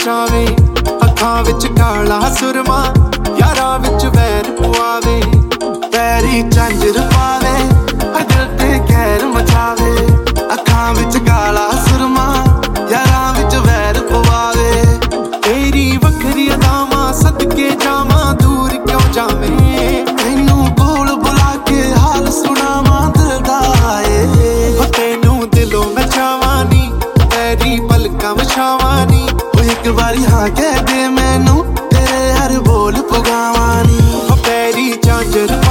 ਮਚਾਵੇ, ਅੱਖਾਂ ਵਿੱਚ ਕਾਲਾ ਸੁਰਮਾ, ਯਾਰਾਂ ਵਿੱਚ ਵੈਰ ਪਵਾਵੇ। ਪੈਰੀ ਝਾਂਜਰ ਪਾਵੇ, ਦਿਲ ਤੇ ਕਹਿਰ ਮਚਾਵੇ, ਅੱਖਾਂ ਵਿੱਚ ਕਾਲਾ ਸੁਰਮਾ, ਯਾਰਾਂ ਵਿੱਚ ਵੈਰ ਪਵਾਵੇ। ਤੇਰੀ ਵੱਖਰੀ ਅਦਾਵਾਂ ਸਦਕੇ ਜਾਵਾਂ, ਦੂਰ ਕਿਉਂ ਜਾਵੇਂ, ਤੈਨੂੰ ਕੋਲ ਬੁਲਾ ਕੇ ਹਾਲ ਸੁਣਾਵਾਂ ਦਿਲ ਦਾ ਏ। ਤੈਨੂੰ ਦਿਲੋਂ ਮੈਂ ਚਾਹਵਾਂ ਨੀ, ਤੇਰੀ ਪਲਕਾਂ ਵਿਛਾਵਾਂ ਨੀ, ਇੱਕ ਵਾਰੀ ਹਾਂ ਕਹਿ ਦੇ ਮੈਨੂੰ, ਤੇਰੇ ਹਰ ਬੋਲ ਪੁਗਾਵਾਂ ਨੀ। ਪੈਰੀ ਝਾਂਜਰ